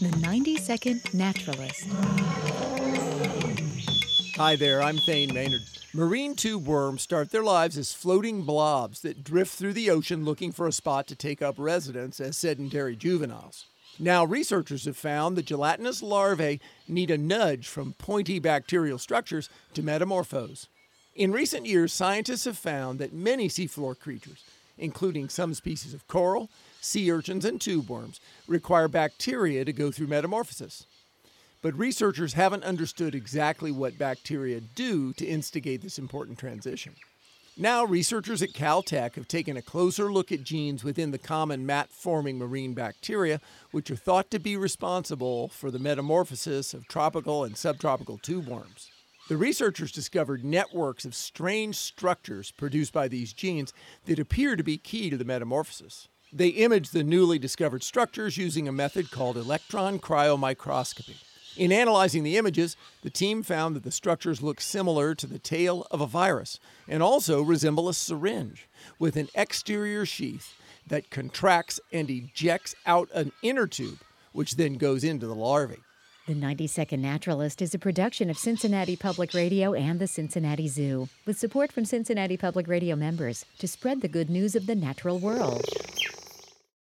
The 90-Second Naturalist. Hi there, I'm Thane Maynard. Marine tube worms start their lives as floating blobs that drift through the ocean looking for a spot to take up residence as sedentary juveniles. Now, researchers have found that gelatinous larvae need a nudge from pointy bacterial structures to metamorphose. In recent years, scientists have found that many seafloor creatures, including some species of coral, sea urchins, and tube worms, require bacteria to go through metamorphosis. But researchers haven't understood exactly what bacteria do to instigate this important transition. Now, researchers at Caltech have taken a closer look at genes within the common mat-forming marine bacteria, which are thought to be responsible for the metamorphosis of tropical and subtropical tube worms. The researchers discovered networks of strange structures produced by these genes that appear to be key to the metamorphosis. They imaged the newly discovered structures using a method called electron cryomicroscopy. In analyzing the images, the team found that the structures look similar to the tail of a virus and also resemble a syringe with an exterior sheath that contracts and ejects out an inner tube, which then goes into the larvae. The 90-Second Naturalist is a production of Cincinnati Public Radio and the Cincinnati Zoo, with support from Cincinnati Public Radio members to spread the good news of the natural world.